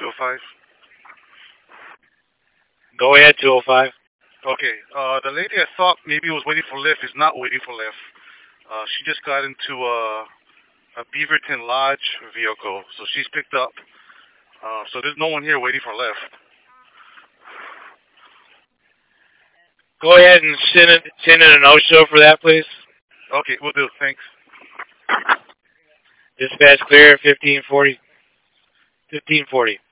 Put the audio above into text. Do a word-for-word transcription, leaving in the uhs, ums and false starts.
two oh five. Go ahead, two oh five. Okay, uh, the lady I thought maybe was waiting for lift is not waiting for lift. Uh, she just got into a, a Beaverton Lodge vehicle, so she's picked up. Uh, so there's no one here waiting for lift. Go ahead and send it, send in a no-show for that, please. Okay, we'll do. Thanks. Dispatch clear, fifteen forty. fifteen forty.